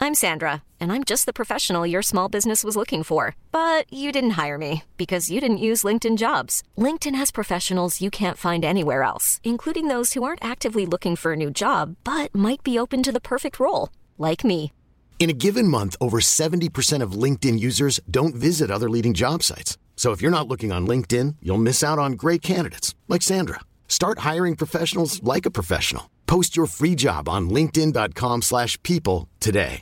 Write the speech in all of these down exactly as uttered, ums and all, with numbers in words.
I'm Sandra, and I'm just the professional your small business was looking for. But you didn't hire me because you didn't use LinkedIn Jobs. LinkedIn has professionals you can't find anywhere else, including those who aren't actively looking for a new job, but might be open to the perfect role, like me. In a given month, over seventy percent of LinkedIn users don't visit other leading job sites. So if you're not looking on LinkedIn, you'll miss out on great candidates like Sandra. Start hiring professionals like a professional. Post your free job on linkedin.com slash people today.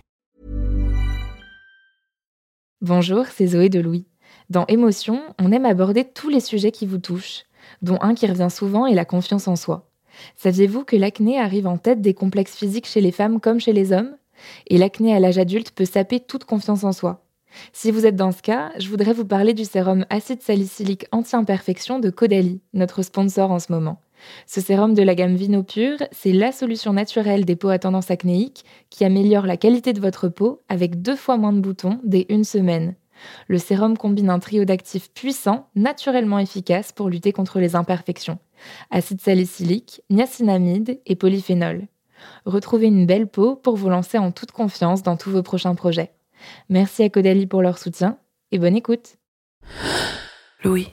Bonjour, c'est Zoé de Louis. Dans Émotion, on aime aborder tous les sujets qui vous touchent, dont un qui revient souvent est la confiance en soi. Saviez-vous que l'acné arrive en tête des complexes physiques chez les femmes comme chez les hommes ? Et l'acné à l'âge adulte peut saper toute confiance en soi. Si vous êtes dans ce cas, je voudrais vous parler du sérum acide salicylique anti-imperfection de Caudalie, notre sponsor en ce moment. Ce sérum de la gamme Vino Pure, c'est la solution naturelle des peaux à tendance acnéique qui améliore la qualité de votre peau avec deux fois moins de boutons dès une semaine. Le sérum combine un trio d'actifs puissants, naturellement efficaces pour lutter contre les imperfections. Acide salicylique, niacinamide et polyphénol. Retrouvez une belle peau pour vous lancer en toute confiance dans tous vos prochains projets. Merci à Caudalie pour leur soutien et bonne écoute. Louis.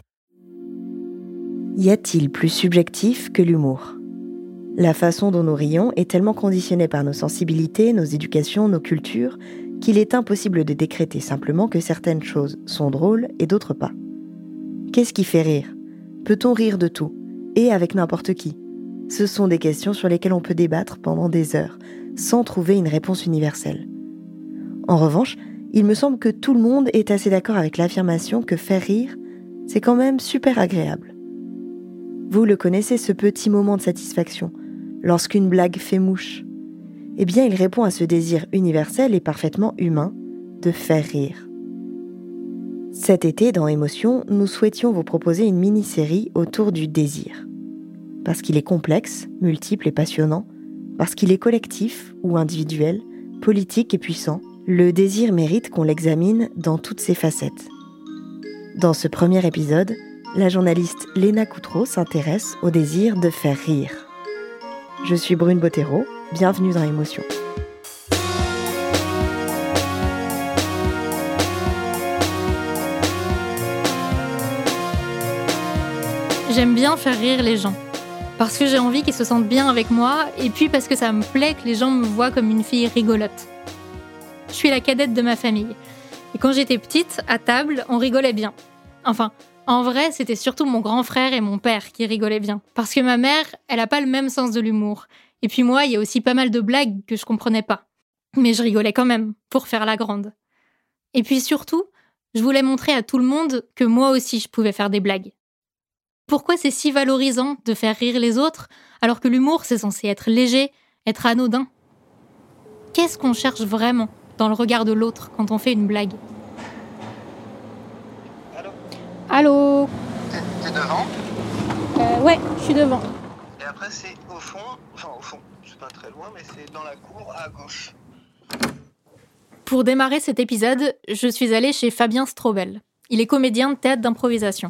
Y a-t-il plus subjectif que l'humour ? La façon dont nous rions est tellement conditionnée par nos sensibilités, nos éducations, nos cultures, qu'il est impossible de décréter simplement que certaines choses sont drôles et d'autres pas. Qu'est-ce qui fait rire ? Peut-on rire de tout ? Et avec n'importe qui ? Ce sont des questions sur lesquelles on peut débattre pendant des heures, sans trouver une réponse universelle. En revanche, il me semble que tout le monde est assez d'accord avec l'affirmation que faire rire, c'est quand même super agréable. Vous le connaissez, ce petit moment de satisfaction, lorsqu'une blague fait mouche. Eh bien, il répond à ce désir universel et parfaitement humain de faire rire. Cet été, dans Émotion, nous souhaitions vous proposer une mini-série autour du désir. Parce qu'il est complexe, multiple et passionnant, parce qu'il est collectif ou individuel, politique et puissant, le désir mérite qu'on l'examine dans toutes ses facettes. Dans ce premier épisode, la journaliste Léna Coutreau s'intéresse au désir de faire rire. Je suis Brune Bottero, bienvenue dans Émotion. J'aime bien faire rire les gens. Parce que j'ai envie qu'ils se sentent bien avec moi, et puis parce que ça me plaît que les gens me voient comme une fille rigolote. Je suis la cadette de ma famille. Et quand j'étais petite, à table, on rigolait bien. Enfin, en vrai, c'était surtout mon grand frère et mon père qui rigolaient bien. Parce que ma mère, elle a pas le même sens de l'humour. Et puis moi, il y a aussi pas mal de blagues que je comprenais pas. Mais je rigolais quand même, pour faire la grande. Et puis surtout, je voulais montrer à tout le monde que moi aussi je pouvais faire des blagues. Pourquoi c'est si valorisant de faire rire les autres, alors que l'humour, c'est censé être léger, être anodin ? Qu'est-ce qu'on cherche vraiment dans le regard de l'autre quand on fait une blague ? Allô ? Allô ? T'es, t'es devant ? euh, Ouais, je suis devant. Et après c'est au fond, enfin au fond, c'est pas très loin, mais c'est dans la cour à gauche. Pour démarrer cet épisode, je suis allée chez Fabien Strobel. Il est comédien de théâtre d'improvisation.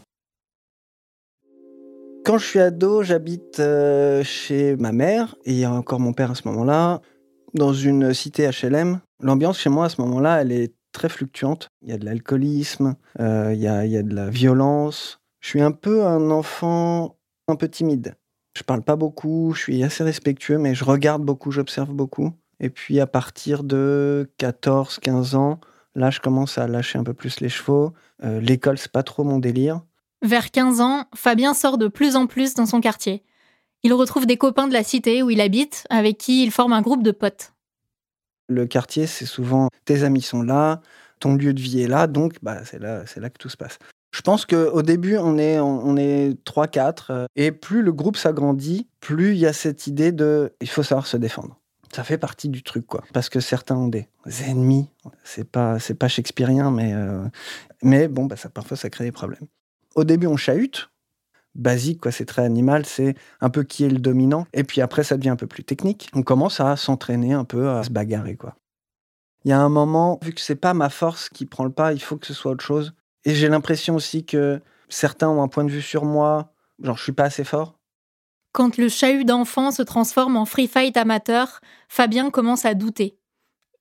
Quand je suis ado, j'habite euh, chez ma mère, et il y a encore mon père à ce moment-là, dans une cité H L M. L'ambiance chez moi à ce moment-là, elle est très fluctuante. Il y a de l'alcoolisme, euh, il y a, il y a de la violence. Je suis un peu un enfant un peu timide. Je parle pas beaucoup, je suis assez respectueux, mais je regarde beaucoup, j'observe beaucoup. Et puis à partir de quatorze quinze ans, là je commence à lâcher un peu plus les chevaux. Euh, l'école, c'est pas trop mon délire. Vers quinze ans, Fabien sort de plus en plus dans son quartier. Il retrouve des copains de la cité où il habite, avec qui il forme un groupe de potes. Le quartier, c'est souvent tes amis sont là, ton lieu de vie est là, donc bah, c'est là, c'est là que tout se passe. Je pense qu'au début, on est, on est trois quatre, et plus le groupe s'agrandit, plus il y a cette idée de il faut savoir se défendre. Ça fait partie du truc, quoi. Parce que certains ont des ennemis. C'est pas, c'est pas shakespearien, mais, euh, mais bon, bah, ça, parfois, ça crée des problèmes. Au début, on chahute. Basique, quoi, c'est très animal, c'est un peu qui est le dominant. Et puis après, ça devient un peu plus technique. On commence à s'entraîner un peu, à se bagarrer, quoi. Il y a un moment, vu que c'est pas ma force qui prend le pas, il faut que ce soit autre chose. Et j'ai l'impression aussi que certains ont un point de vue sur moi, genre je suis pas assez fort. Quand le chahut d'enfant se transforme en free fight amateur, Fabien commence à douter.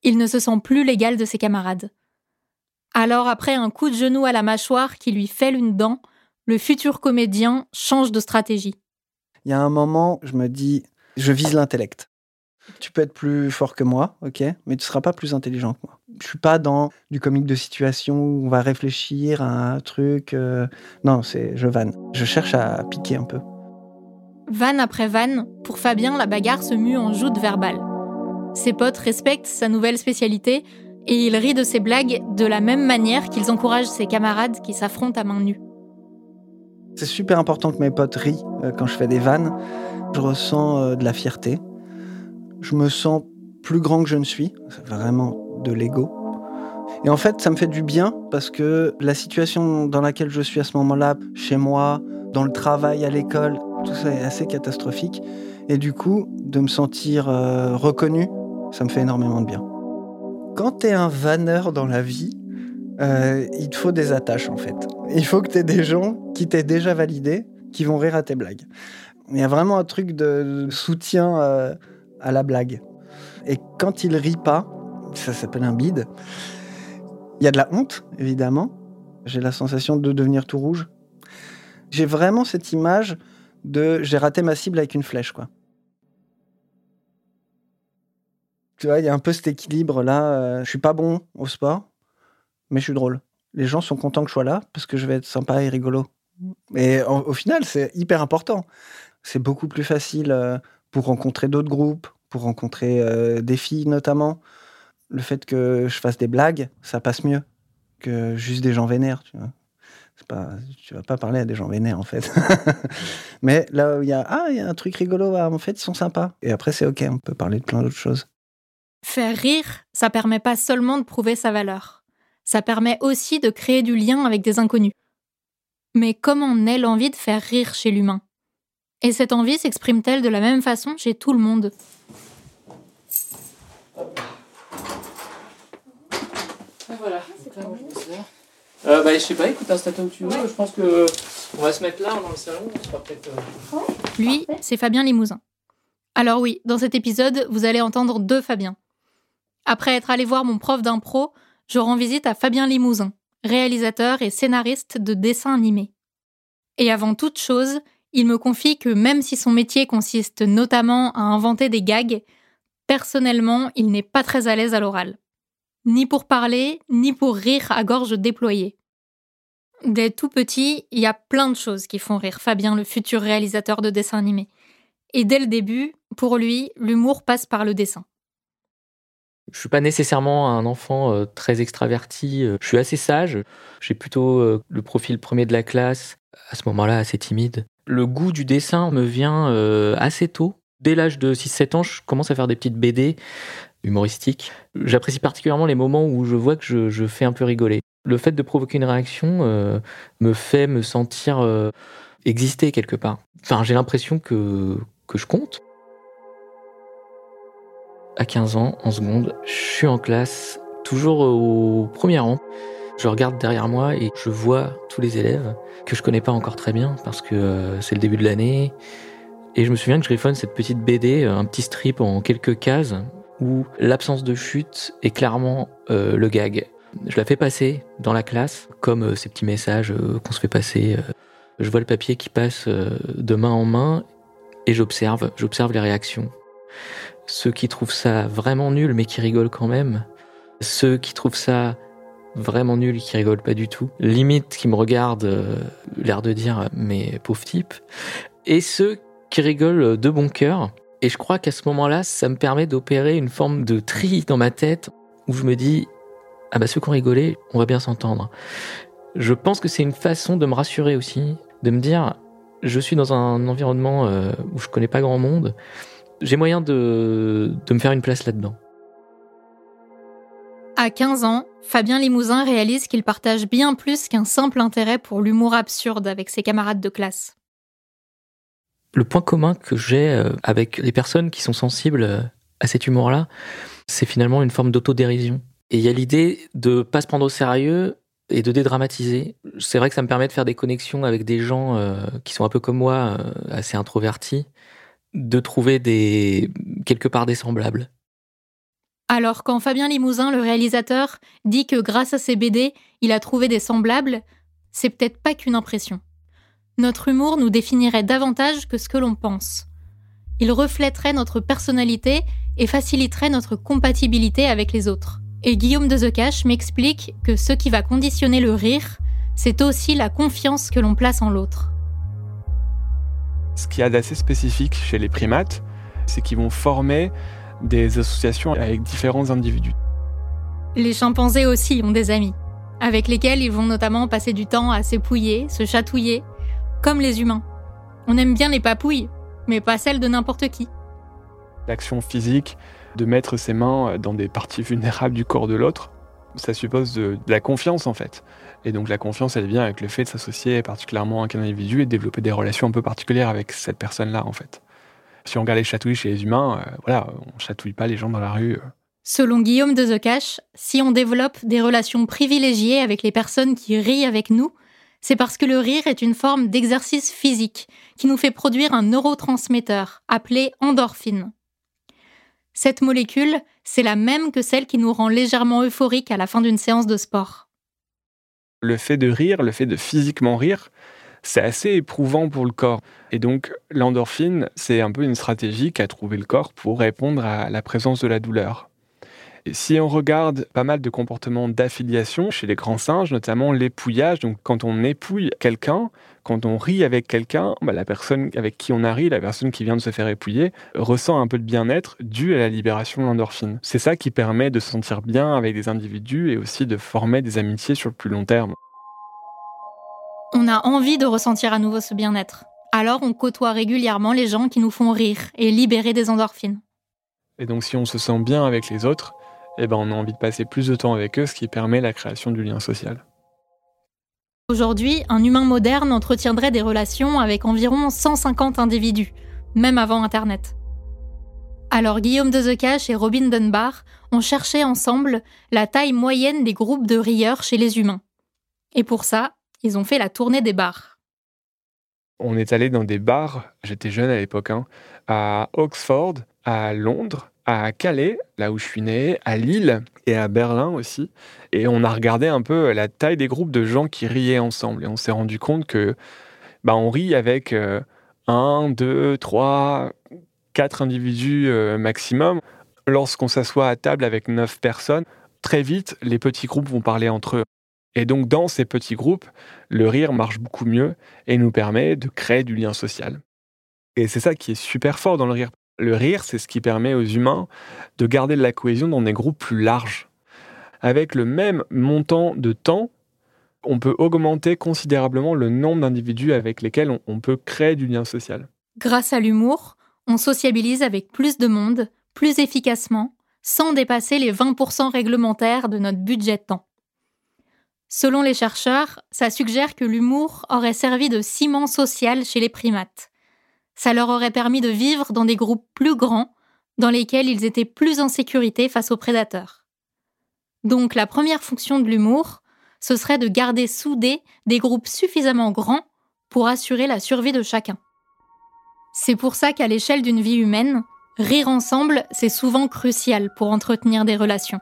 Il ne se sent plus l'égal de ses camarades. Alors, après un coup de genou à la mâchoire qui lui fêle une dent, le futur comédien change de stratégie. Il y a un moment, je me dis, je vise l'intellect. Tu peux être plus fort que moi, ok, mais tu ne seras pas plus intelligent que moi. Je ne suis pas dans du comique de situation où on va réfléchir à un truc. Euh... Non, c'est je vanne. Je cherche à piquer un peu. Vanne après vanne, pour Fabien, la bagarre se mue en joute verbale. Ses potes respectent sa nouvelle spécialité et il rit de ses blagues de la même manière qu'ils encouragent ses camarades qui s'affrontent à main nue. C'est super important que mes potes rient euh, quand je fais des vannes. Je ressens euh, de la fierté. Je me sens plus grand que je ne suis. C'est vraiment de l'ego. Et en fait, ça me fait du bien parce que la situation dans laquelle je suis à ce moment-là, chez moi, dans le travail, à l'école, tout ça est assez catastrophique. Et du coup, de me sentir euh, reconnu, ça me fait énormément de bien. Quand t'es un vanneur dans la vie, euh, il te faut des attaches en fait. Il faut que t'aies des gens qui t'aient déjà validé, qui vont rire à tes blagues. Il y a vraiment un truc de soutien euh, à la blague. Et quand il rit pas, ça s'appelle un bide, il y a de la honte, évidemment. J'ai la sensation de devenir tout rouge. J'ai vraiment cette image de j'ai raté ma cible avec une flèche, quoi. Tu vois, il y a un peu cet équilibre-là. Euh, je suis pas bon au sport, mais je suis drôle. Les gens sont contents que je sois là parce que je vais être sympa et rigolo. Et au, au final, c'est hyper important. C'est beaucoup plus facile euh, pour rencontrer d'autres groupes, pour rencontrer euh, des filles notamment. Le fait que je fasse des blagues, ça passe mieux que juste des gens vénères, tu vois. C'est pas, tu vas pas parler à des gens vénères, en fait. Mais là où il y a, ah, il y a un truc rigolo, ah, en fait, ils sont sympas. Et après, c'est OK, on peut parler de plein d'autres choses. Faire rire, ça permet pas seulement de prouver sa valeur. Ça permet aussi de créer du lien avec des inconnus. Mais comment naît l'envie de faire rire chez l'humain ? Et cette envie s'exprime-t-elle de la même façon chez tout le monde ? Et voilà. Euh, bah, je sais pas, écoute, installe-toi où tu veux. Je pense que on va se mettre là, dans le salon. On sera peut-être, euh... Lui, c'est Fabien Limousin. Alors oui, dans cet épisode, vous allez entendre deux Fabiens. Après être allé voir mon prof d'impro, je rends visite à Fabien Limousin, réalisateur et scénariste de dessins animés. Et avant toute chose, il me confie que même si son métier consiste notamment à inventer des gags, personnellement, il n'est pas très à l'aise à l'oral. Ni pour parler, ni pour rire à gorge déployée. Dès tout petit, il y a plein de choses qui font rire Fabien, le futur réalisateur de dessins animés. Et dès le début, pour lui, l'humour passe par le dessin. Je suis pas nécessairement un enfant euh, très extraverti. Je suis assez sage. J'ai plutôt euh, le profil premier de la classe. À ce moment-là, assez timide. Le goût du dessin me vient euh, assez tôt. Dès l'âge de six sept ans, je commence à faire des petites B D humoristiques. J'apprécie particulièrement les moments où je vois que je, je fais un peu rigoler. Le fait de provoquer une réaction euh, me fait me sentir euh, exister quelque part. Enfin, j'ai l'impression que, que je compte. À quinze ans, en seconde, je suis en classe, toujours au premier rang. Je regarde derrière moi et je vois tous les élèves que je connais pas encore très bien parce que euh, c'est le début de l'année. Et je me souviens que je griffonne cette petite B D, un petit strip en quelques cases, où l'absence de chute est clairement euh, le gag. Je la fais passer dans la classe, comme euh, ces petits messages euh, qu'on se fait passer. Euh, je vois le papier qui passe euh, de main en main et j'observe, j'observe les réactions. Ceux qui trouvent ça vraiment nul mais qui rigolent quand même. Ceux qui trouvent ça vraiment nul et qui rigolent pas du tout. Limite qui me regardent, euh, l'air de dire « mais pauvre type ». Et ceux qui rigolent de bon cœur. Et je crois qu'à ce moment-là, ça me permet d'opérer une forme de tri dans ma tête où je me dis « ah bah ceux qui ont rigolé, on va bien s'entendre ». Je pense que c'est une façon de me rassurer aussi, de me dire « je suis dans un environnement euh, où je connais pas grand monde ». J'ai moyen de, de me faire une place là-dedans. À quinze ans, Fabien Limousin réalise qu'il partage bien plus qu'un simple intérêt pour l'humour absurde avec ses camarades de classe. Le point commun que j'ai avec les personnes qui sont sensibles à cet humour-là, c'est finalement une forme d'autodérision. Et il y a l'idée de ne pas se prendre au sérieux et de dédramatiser. C'est vrai que ça me permet de faire des connexions avec des gens euh, qui sont un peu comme moi, euh, assez introvertis, de trouver des quelque part des semblables. Alors quand Fabien Limousin, le réalisateur, dit que grâce à ses B D, il a trouvé des semblables, c'est peut-être pas qu'une impression. Notre humour nous définirait davantage que ce que l'on pense. Il reflèterait notre personnalité et faciliterait notre compatibilité avec les autres. Et Guillaume Dezecache m'explique que ce qui va conditionner le rire, c'est aussi la confiance que l'on place en l'autre. Ce qu'il y a d'assez spécifique chez les primates, c'est qu'ils vont former des associations avec différents individus. Les chimpanzés aussi ont des amis, avec lesquels ils vont notamment passer du temps à s'épouiller, se chatouiller, comme les humains. On aime bien les papouilles, mais pas celles de n'importe qui. L'action physique, de mettre ses mains dans des parties vulnérables du corps de l'autre, ça suppose de, de la confiance en fait. Et donc la confiance, elle vient avec le fait de s'associer particulièrement avec un individu et de développer des relations un peu particulières avec cette personne-là en fait. Si on regarde les chatouilles chez les humains, euh, voilà, on chatouille pas les gens dans la rue. Euh. Selon Guillaume Dezecache, si on développe des relations privilégiées avec les personnes qui rient avec nous, c'est parce que le rire est une forme d'exercice physique qui nous fait produire un neurotransmetteur appelé endorphine. Cette molécule, c'est la même que celle qui nous rend légèrement euphoriques à la fin d'une séance de sport. Le fait de rire, le fait de physiquement rire, c'est assez éprouvant pour le corps. Et donc, l'endorphine, c'est un peu une stratégie qu'a trouvé le corps pour répondre à la présence de la douleur. Et si on regarde pas mal de comportements d'affiliation chez les grands singes, notamment l'épouillage, donc quand on épouille quelqu'un, quand on rit avec quelqu'un, bah la personne avec qui on a ri, la personne qui vient de se faire épouiller, ressent un peu de bien-être dû à la libération de l'endorphine. C'est ça qui permet de se sentir bien avec des individus et aussi de former des amitiés sur le plus long terme. On a envie de ressentir à nouveau ce bien-être. Alors on côtoie régulièrement les gens qui nous font rire et libérer des endorphines. Et donc si on se sent bien avec les autres, eh ben on a envie de passer plus de temps avec eux, ce qui permet la création du lien social. Aujourd'hui, un humain moderne entretiendrait des relations avec environ cent cinquante individus, même avant Internet. Alors Guillaume Dezecache et Robin Dunbar ont cherché ensemble la taille moyenne des groupes de rieurs chez les humains. Et pour ça, ils ont fait la tournée des bars. On est allé dans des bars, j'étais jeune à l'époque, hein, à Oxford, à Londres, à Calais, là où je suis né, à Lille et à Berlin aussi. Et on a regardé un peu la taille des groupes de gens qui riaient ensemble. Et on s'est rendu compte que bah, on rit avec euh, un, deux, trois, quatre individus euh, maximum. Lorsqu'on s'assoit à table avec neuf personnes, très vite, les petits groupes vont parler entre eux. Et donc, dans ces petits groupes, le rire marche beaucoup mieux et nous permet de créer du lien social. Et c'est ça qui est super fort dans le rire. Le rire, c'est ce qui permet aux humains de garder de la cohésion dans des groupes plus larges. Avec le même montant de temps, on peut augmenter considérablement le nombre d'individus avec lesquels on, on peut créer du lien social. Grâce à l'humour, on sociabilise avec plus de monde, plus efficacement, sans dépasser les vingt pour cent réglementaires de notre budget de temps. Selon les chercheurs, ça suggère que l'humour aurait servi de ciment social chez les primates. Ça leur aurait permis de vivre dans des groupes plus grands, dans lesquels ils étaient plus en sécurité face aux prédateurs. Donc la première fonction de l'humour, ce serait de garder soudés des groupes suffisamment grands pour assurer la survie de chacun. C'est pour ça qu'à l'échelle d'une vie humaine, rire ensemble, c'est souvent crucial pour entretenir des relations.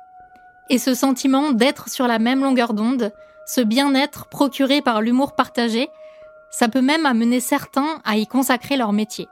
Et ce sentiment d'être sur la même longueur d'onde, ce bien-être procuré par l'humour partagé, ça peut même amener certains à y consacrer leur métier.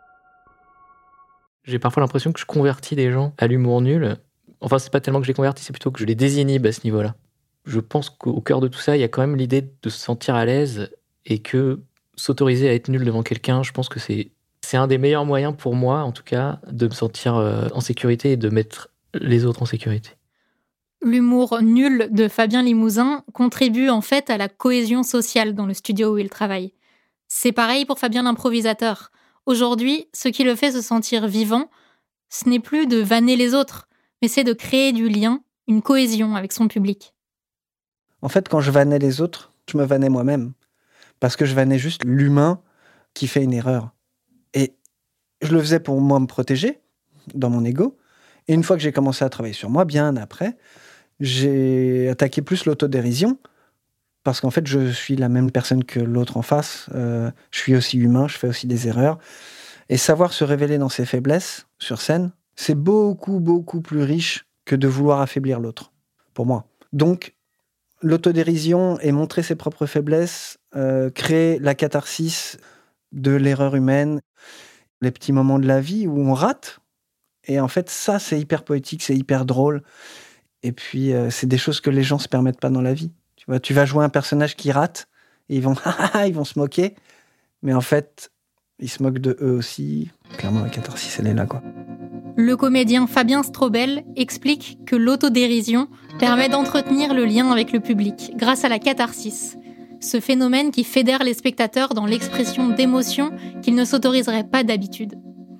J'ai parfois l'impression que je convertis des gens à l'humour nul. Enfin, c'est pas tellement que je les convertis, c'est plutôt que je les désinhibe à ce niveau-là. Je pense qu'au cœur de tout ça, il y a quand même l'idée de se sentir à l'aise et que s'autoriser à être nul devant quelqu'un, je pense que c'est, c'est un des meilleurs moyens pour moi, en tout cas, de me sentir euh, en sécurité et de mettre les autres en sécurité. L'humour nul de Fabien Limousin contribue en fait à la cohésion sociale dans le studio où il travaille. C'est pareil pour Fabien l'improvisateur. Aujourd'hui, ce qui le fait se sentir vivant, ce n'est plus de vanner les autres, mais c'est de créer du lien, une cohésion avec son public. En fait, quand je vannais les autres, je me vannais moi-même. Parce que je vannais juste l'humain qui fait une erreur. Et je le faisais pour moi me protéger, dans mon ego. Et une fois que j'ai commencé à travailler sur moi, bien après, j'ai attaqué plus l'autodérision, parce qu'en fait, je suis la même personne que l'autre en face. Euh, je suis aussi humain, je fais aussi des erreurs. Et savoir se révéler dans ses faiblesses, sur scène, c'est beaucoup, beaucoup plus riche que de vouloir affaiblir l'autre, pour moi. Donc, l'autodérision et montrer ses propres faiblesses, euh, créer la catharsis de l'erreur humaine, les petits moments de la vie où on rate. Et en fait, ça, c'est hyper poétique, c'est hyper drôle. Et puis, euh, c'est des choses que les gens se permettent pas dans la vie. Tu vois, tu vas jouer un personnage qui rate, et ils vont, ils vont se moquer. Mais en fait, ils se moquent de eux aussi. Clairement, la catharsis, elle est là, quoi. Le comédien Fabien Strobel explique que l'autodérision permet d'entretenir le lien avec le public grâce à la catharsis, ce phénomène qui fédère les spectateurs dans l'expression d'émotions qu'ils ne s'autoriseraient pas d'habitude.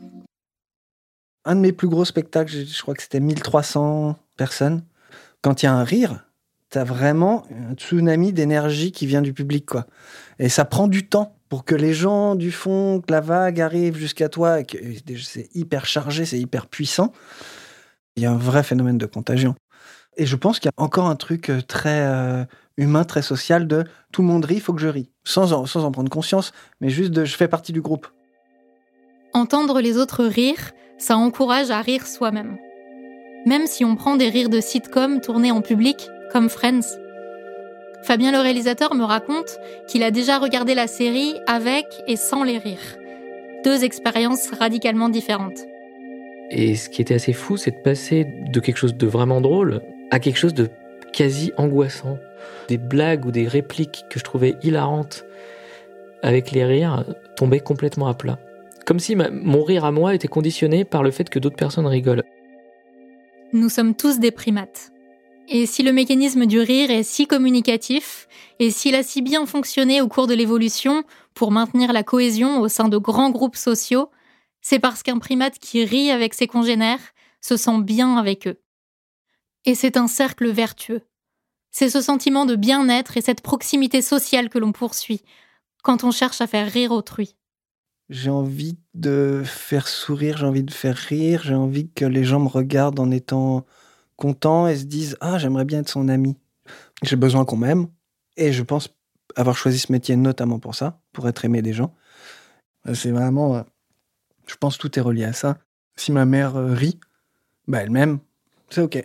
Un de mes plus gros spectacles, je crois que c'était mille trois cents personnes. Quand il y a un rire, t'as vraiment un tsunami d'énergie qui vient du public, quoi. Et ça prend du temps pour que les gens du fond, que la vague arrive jusqu'à toi, et que c'est hyper chargé, c'est hyper puissant. Il y a un vrai phénomène de contagion. Et je pense qu'il y a encore un truc très euh, humain, très social de tout le monde rit, il faut que je rie. Sans en, sans en prendre conscience, mais juste de je fais partie du groupe. Entendre les autres rire, ça encourage à rire soi-même. Même si on prend des rires de sitcom tournés en public, comme Friends. Fabien le réalisateur me raconte qu'il a déjà regardé la série avec et sans les rires. Deux expériences radicalement différentes. Et ce qui était assez fou, c'est de passer de quelque chose de vraiment drôle à quelque chose de quasi angoissant. Des blagues ou des répliques que je trouvais hilarantes avec les rires tombaient complètement à plat. Comme si ma, mon rire à moi était conditionné par le fait que d'autres personnes rigolent. Nous sommes tous des primates. Et si le mécanisme du rire est si communicatif, et s'il a si bien fonctionné au cours de l'évolution pour maintenir la cohésion au sein de grands groupes sociaux, c'est parce qu'un primate qui rit avec ses congénères se sent bien avec eux. Et c'est un cercle vertueux. C'est ce sentiment de bien-être et cette proximité sociale que l'on poursuit quand on cherche à faire rire autrui. J'ai envie de faire sourire, j'ai envie de faire rire, j'ai envie que les gens me regardent en étant contents et se disent « Ah, j'aimerais bien être son ami ». J'ai besoin qu'on m'aime et je pense avoir choisi ce métier notamment pour ça, pour être aimé des gens. C'est vraiment... Je pense que tout est relié à ça. Si ma mère rit, bah elle m'aime, c'est ok.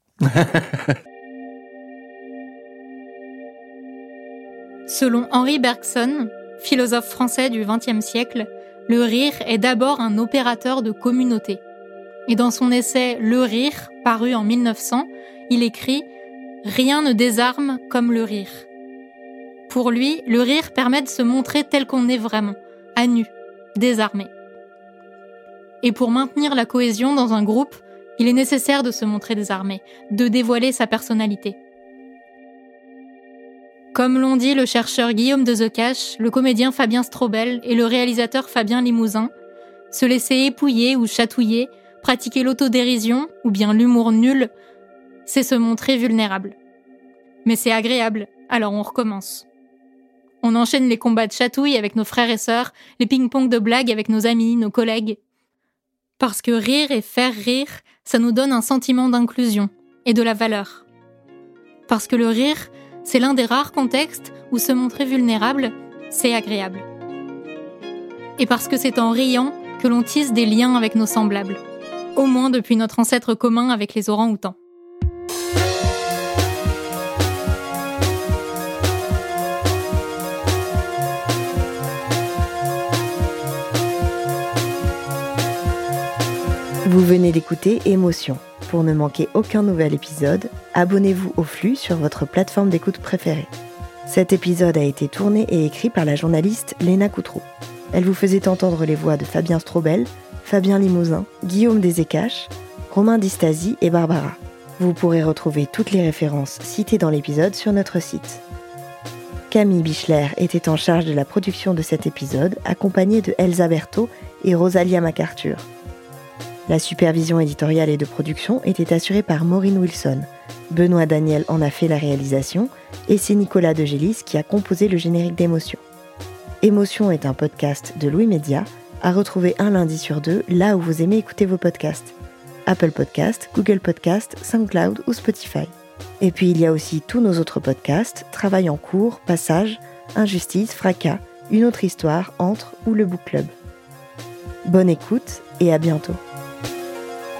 Selon Henri Bergson, philosophe français du vingtième siècle, le rire est d'abord un opérateur de communauté. Et dans son essai « Le rire », paru en mille neuf cents, il écrit « Rien ne désarme comme le rire ». Pour lui, le rire permet de se montrer tel qu'on est vraiment, à nu, désarmé. Et pour maintenir la cohésion dans un groupe, il est nécessaire de se montrer désarmé, de dévoiler sa personnalité. Comme l'ont dit le chercheur Guillaume Dezecache, le comédien Fabien Strobel et le réalisateur Fabien Limousin, se laisser épouiller ou chatouiller, pratiquer l'autodérision ou bien l'humour nul, c'est se montrer vulnérable. Mais c'est agréable, alors on recommence. On enchaîne les combats de chatouille avec nos frères et sœurs, les ping-pong de blagues avec nos amis, nos collègues. Parce que rire et faire rire, ça nous donne un sentiment d'inclusion et de la valeur. Parce que le rire, c'est l'un des rares contextes où se montrer vulnérable, c'est agréable. Et parce que c'est en riant que l'on tisse des liens avec nos semblables, au moins depuis notre ancêtre commun avec les orang-outans. Vous venez d'écouter Émotion. Pour ne manquer aucun nouvel épisode, abonnez-vous au flux sur votre plateforme d'écoute préférée. Cet épisode a été tourné et écrit par la journaliste Léna Coutreau. Elle vous faisait entendre les voix de Fabien Strobel, Fabien Limousin, Guillaume Dezecache, Romain Distasi et Barbara. Vous pourrez retrouver toutes les références citées dans l'épisode sur notre site. Camille Bichler était en charge de la production de cet épisode, accompagnée de Elsa Berthaud et Rosalia MacArthur. La supervision éditoriale et de production était assurée par Maureen Wilson. Benoît Daniel en a fait la réalisation et c'est Nicolas De Gélis qui a composé le générique d'Émotion. Émotion est un podcast de Louis Média, à retrouver un lundi sur deux là où vous aimez écouter vos podcasts. Apple Podcasts, Google Podcasts, SoundCloud ou Spotify. Et puis il y a aussi tous nos autres podcasts, Travail en cours, Passage, Injustice, Fracas, Une autre histoire, Entre ou le Book Club. Bonne écoute et à bientôt.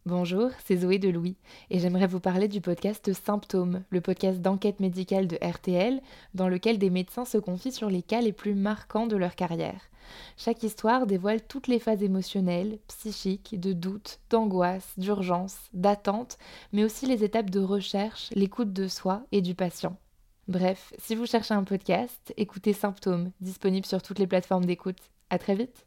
Bonjour, c'est Zoé de Louis et j'aimerais vous parler du podcast Symptômes, le podcast d'enquête médicale de R T L dans lequel des médecins se confient sur les cas les plus marquants de leur carrière. Chaque histoire dévoile toutes les phases émotionnelles, psychiques, de doute, d'angoisse, d'urgence, d'attente, mais aussi les étapes de recherche, l'écoute de soi et du patient. Bref, si vous cherchez un podcast, écoutez Symptômes, disponible sur toutes les plateformes d'écoute. À très vite.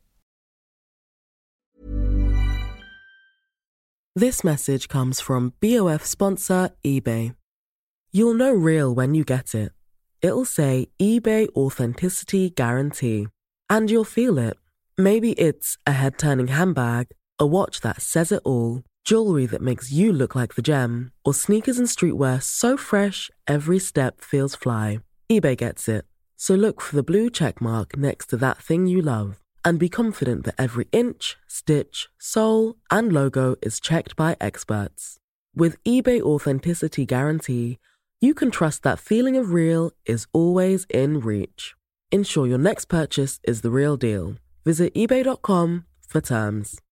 This message comes from B O F sponsor eBay. You'll know real when you get it. It'll say eBay Authenticity Guarantee. And you'll feel it. Maybe it's a head-turning handbag, a watch that says it all, jewelry that makes you look like the gem, or sneakers and streetwear so fresh every step feels fly. eBay gets it. So look for the blue check mark next to that thing you love. And be confident that every inch, stitch, sole, and logo is checked by experts. With eBay Authenticity Guarantee, you can trust that feeling of real is always in reach. Ensure your next purchase is the real deal. Visit ebay dot com for terms.